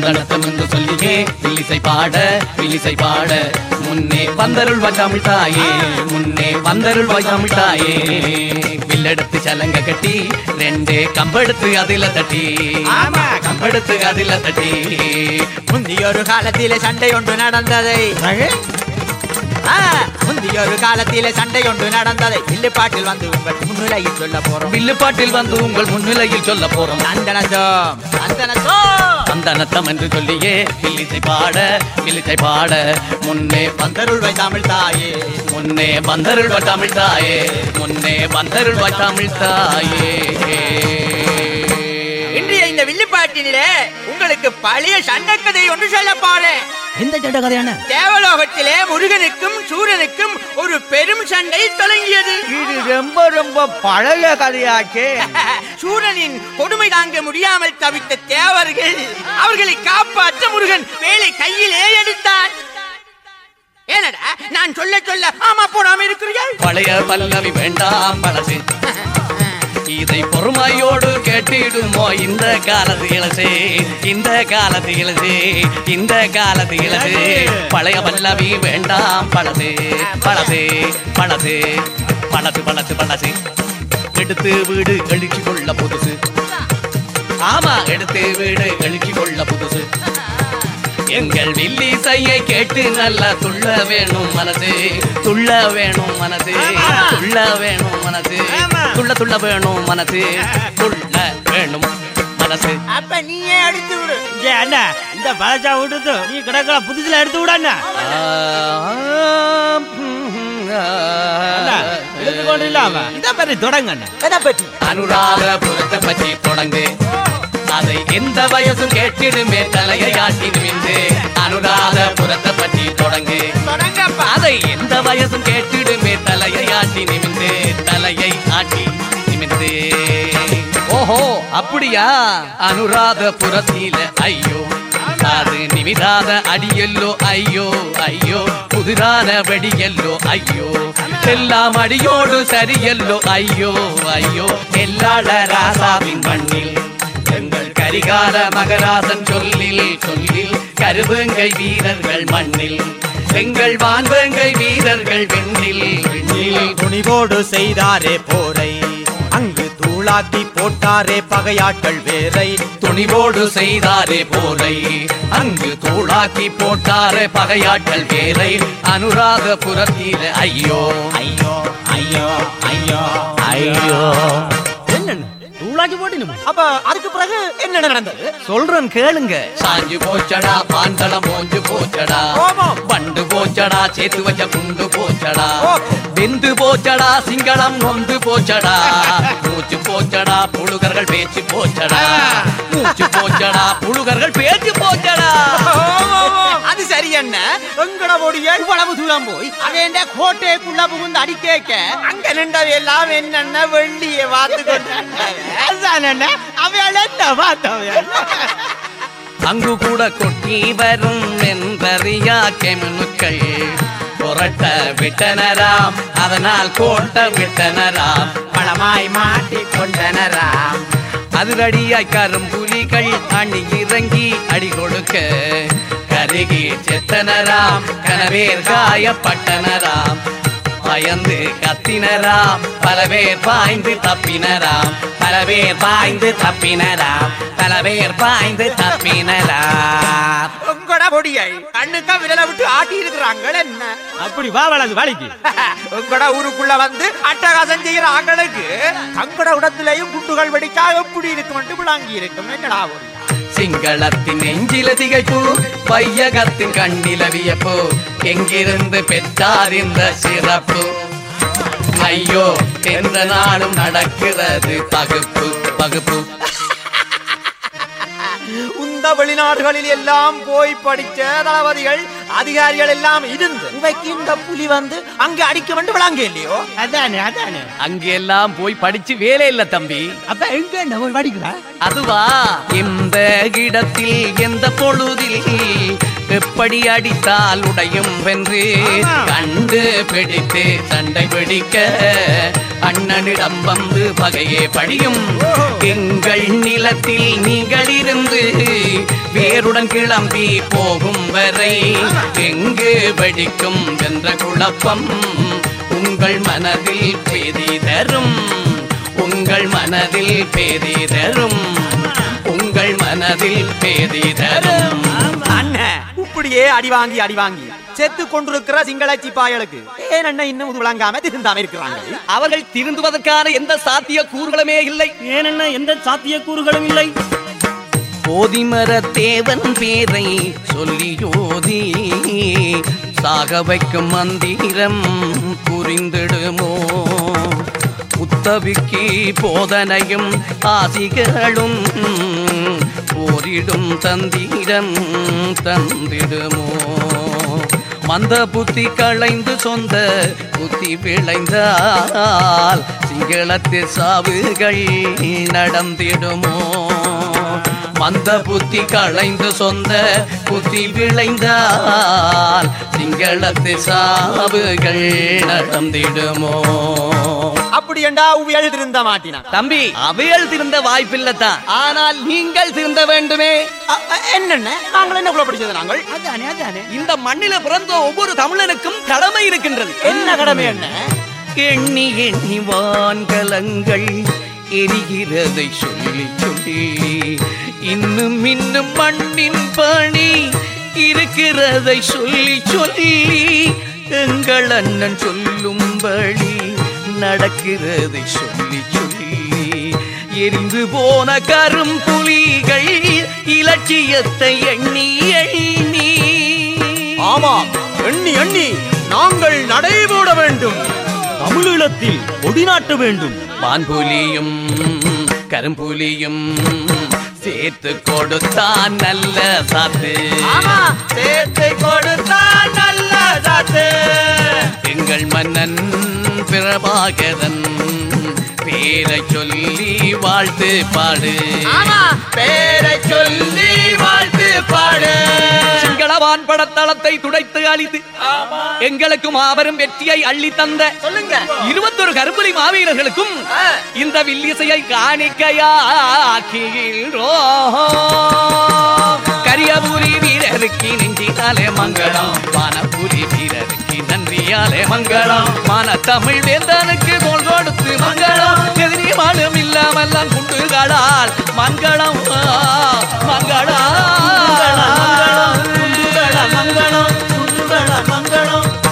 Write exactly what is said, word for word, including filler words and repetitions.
தந்தனத்தம் என்று சொல்லியே வில்லிசை பாட வில்லிசை பாட முன்னே வந்தருள்வாய் தமிழ் தாயே முன்னே வந்தருள்வாய் தமிழ் தாயே வில்லெடுத்து சலங்க கட்டி ரெண்டு கம்பெடுத்து அதில தட்டி கம்பெடுத்து அதில தட்டி முந்தியொரு காலத்திலே சண்டை ஒன்று நடந்ததை முந்தியொரு காலத்திலே சண்டை ஒன்று நடந்ததை வில்லுப்பாட்டில் வந்து உங்கள் முன்னிலையில் சொல்ல போறோம் வில்லுப்பாட்டில் வந்து உங்கள் முன்னிலையில் சொல்ல போறோம் சந்தனத்தம் சந்தனத்தம் சந்தனத்தம் என்று சொல்லியே வில்லிசை பாட வில்லிசை பாட முன்னே வந்தருள்வாய் தமிழ் தாயே முன்னே வந்தருள்வாய் தமிழ் தாயே முன்னே வந்தருள்வாய் தமிழ் தாயே இன்றைய இந்த வில்லுப்பாட்டினிலே உங்களுக்கு பழைய சண்டைக்கதை ஒன்று சொல்ல போறேன். எந்த சண்டை கதையான? தேவலோகத்திலே முருகனுக்கும் சூரனுக்கும் ஒரு பெரும் சண்டை தொடங்கியது. இது ரொம்ப ரொம்ப பழைய கதையாச்சே. சூரனின் கொடுமை தாங்க முடியாமல் தவித்த தேவர்கள் அவர்களை காப்பாற்ற முருகன் வேலை கையிலே எடுத்தான். ஏனடா நான் சொல்ல சொல்ல ஆமா போடாம இருக்கிறீர்கள்? பழைய பல்லவி வேண்டாம் பழசு இதை பொறுமையோடு கேட்டிடுமோ இந்த காலத்து இளசே இந்த காலத்து இளசே இந்த காலத்து இளசே பழைய பல்லவி வேண்டாம் பழசு பழசு பழசு பழசு பழசு பழசு எடுத்து வீடு எழுச்சி கொள்ள புதுசு ஆமா எடுத்து வீடு எழுச்சி கொள்ள புதுசு எங்கள் வில்லிசையை கேட்டு நல்லா துள்ள வேணும் மனசு துள்ள வேணும் மனசு துள்ள வேணும் மனசு துள்ள துள்ள வேணும் மனசு துள்ள வேணும் மனசு. அப்ப நீயே எடுத்து விடு. அண்ணா இந்த பழச்சா விடுது நீ கிடக்கல புதுசுல எடுத்து விடண்ணா எடுத்துக்கொண்டு இல்லாம இதை பற்றி தொடங்கண்ணா. எதை பற்றி? அனுராதபுரத்தை பற்றி தொடங்கு அதை எந்த வயசும் கேட்டிடுமே தலையை ஆட்டி நிமிந்து அனுராதபுரத்தை பற்றி தொடங்கு அதை எந்த வயசும் கேட்டிடுமே தலையை ஆட்டி நிமிந்து தலையை ஆட்டி நிமிந்து. ஓஹோ அப்படியா? அனுராதபுரத்தில ஐயோ அது நிமிதாத அடியல்லோ ஐயோ ஐயோ புதிரான வெடியல்லோ ஐயோ எல்லாம் அடியோடு சரியல்லோ ஐயோ ஐயோ எல்லாட ராசாவின் மண்ணில் எங்கள் கரிகால மகராசன் சொல்லில் சொல்லில் கருவேங்கை வீரர்கள் மண்ணில் எங்கள் வான்வேங்கை வீரர்கள் வெண்ணில் வெண்ணில் துணிவோடு செய்தாரே போரை அங்கு தூளாக்கி போட்டாரே பகையாட்கள் வேரை துணிவோடு செய்தாரே போரை அங்கு தூளாக்கி போட்டாரே பகையாட்கள் வேரை அனுராதபுரத்தில ஐயோ ஐயோ ஐயோ ஐயோ ஐயோ என்னன்னு தூளாக்கி போட்டினும். அப்ப அதுக்கு பிறகு என்ன நடந்தது சொல்றேன் கேளுங்க. சாஞ்சு போச்சடா பாந்தளம் மோஞ்சு போச்சடா பண்டு போச்சடா சேத்து வச்ச குண்டு போச்சடா வெந்து போச்சடா சிங்களம் நொந்து போச்சடா மூச்சு போச்சடா புழுகர்கள் பேச்சு போச்சடா மூச்சு போச்சடா புழுகர்கள் பேச்சு போச்சடா. அது சரி என்ன எங்கட ஓடிய இவ்வளவு தூரம் போய் அவன் கோட்டைக்குள்ள புகுந்து அடிக்க அங்க நின்றவை எல்லாம் என்னென்ன வெள்ளிய வாத்து கொண்டு அவையால அங்கு கூட கொட்டி வரும் என்றறியா கெமினுக்கள் புரட்ட விட்டனராம் அதனால் கோட்ட விட்டனராம் பழமாய் மாட்டி கொண்டனராம் அதிரடியாய் கரும்புலிகள் அணி இறங்கி அடி கொடுக்க கருகி செத்தனராம் கனவேர் காயப்பட்டனராம் பயந்து கத்தினராம் பல பேர் பாய்ந்து தப்பினராம் பல பேர் பாய்ந்து தப்பினராம் பல பேர் பாய்ந்து தப்பினராம். உங்களோட பொடியை கண்ணுக்கா விரல விட்டு ஆட்டி இருக்கிறாங்க என்ன அப்படி வா வளது வாடிக்கு உங்களோட ஊருக்குள்ள வந்து அட்டகாசம் செய்யற ஆங்களுக்கு தங்கட உடத்திலையும் குண்டுகள் வெடிச்சா எப்படி இருக்கும் விளங்கி இருக்கும் என்னடா ஒரு சிங்களத்தின் நெஞ்சில திகைப்பு வையகத்தின் கண்ணில வியப்பு எங்கிருந்து பெற்றார் இந்த சிறப்பு ஐயோ எந்த நாளும் நடக்கிறது பகுப்பு பகுப்பு. உந்த வெளிநாடுகளில் எல்லாம் போய் படிச்ச தளபதிகள் அதிகாரிகள் எல்லாம் இருந்து இவைக்கு இந்த புலி வந்து அங்க அடிக்க வந்து விளங்க இல்லையோ? அதானே அதானே அங்க எல்லாம் போய் படிச்சு வேலை இல்ல தம்பி. அப்ப எங்க போய் படிக்கிறா? அதுவா இந்த இடத்தில் எந்த பொழுதில் எப்படி அடித்தால் உடையும் வென்று கண்டு பிடித்து சண்டை பிடிக்க அண்ணனிடம் வந்து பகையே படியும். எங்கள் நிலத்தில் நீங்கள் இருந்து வேருடன் கிளம்பி போகும் வரை எங்கு வெடிக்கும் என்ற குழப்பம் உங்கள் மனதில் பேதி தரும். உங்கள் மனதில் பேதி தரும். உங்கள் மனதில் பேதி தரும். அண்ணன் இப்படியே அடி வாங்கி அடி வாங்கி செத்து கொண்டிருக்கிற சிங்கள சிப்பாய்களுக்கு ஏன் அண்ணன் இன்னும் விளங்காம திருந்தாம இருக்கிறாங்க? அவர்கள் திருந்துவதற்கான எந்த சாத்திய கூறுகளுமே இல்லை. ஏனென்ன எந்த சாத்திய கூறுகளும் இல்லை. போதிமர தேவன் பேரை சொல்லி யோதி சாக வைக்கும் மந்திரம் புரிந்திடுமோ? உத்தவிக்கு போதனையும் ஆசிகளும் போரிடும் தந்திரம் தந்திடுமோ? மந்த புத்தி களைந்து சொந்த புத்தி விளைந்தால் சிங்களத்து சாவுகள் நடந்திடுமோ? மந்த புத்தி களைந்து சொந்த புத்தி விளைந்தால் சிங்களத்து சாவுகள் நடந்திடுமோ? அப்படி என்றா உவியல் திருந்த மாட்டினான். தம்பி, அவையல் திருந்த வாய்ப்பில்லைத்தான். ஆனால் நீங்கள் திருந்த வேண்டுமே. என்னென்ன நாங்கள் என்ன குல படிச்சது? நாங்கள் அதானே அதானே இந்த மண்ணில பிறந்த ஒவ்வொரு தமிழனுக்கும் கடமை இருக்கின்றது. என்ன கடமை? என்ன எண்ணி எண்ணி வான்கலங்கள் எரிகிறதை சொல்லி சொல்லி இன்னும் இன்னும் மண்ணின் பணி இருக்கிறதை சொல்லி சொல்லி எங்கள் அண்ணன் சொல்லும்படி நடக்கிறதை சொல்லி சொல்லி எரிந்து போன கரும்புலிகள் இலட்சியத்தை எண்ணி எண்ணி ஆமாம் எண்ணி எண்ணி நாங்கள் நடைபோட வேண்டும். தமிழீழத்தில் கொடிநாட்ட வேண்டும். வான்புலியும் கரும்புலியும் சேர்த்து கொடுத்தான் நல்ல சாத்து. சேர்த்து கொடுத்தான் நல்ல சாத்து. எங்கள் மன்னன் பிரபாகரன் பேரை சொல்லி வாழ்த்து பாடு. பேரை சொல்லி வாழ்த்து பாடு. சிங்களவான் படத்தளத்தை துடைத்து அழித்து எங்களுக்கு மாபெரும் வெற்றியை அள்ளி தந்த சொல்லுங்க இருபத்தொரு கரும்புலி மாவீரர்களுக்கும் இந்த வில்லிசையை காணிக்கையாக்கிறோ. கரியபுரி வீரருக்கு நெஞ்சினாலே மங்களம், வானபுரி வீரருக்கு நன்றியாலே மங்களம், மான தமிழ் வேந்தனுக்கு கோல் கொடுத்து மங்களம், எதிரி மாலும் இல்லாமல்லாம் குண்டுகளால் மங்களம் மங்களம் மங்களம் மங்களம் மங்களம் மங்களம்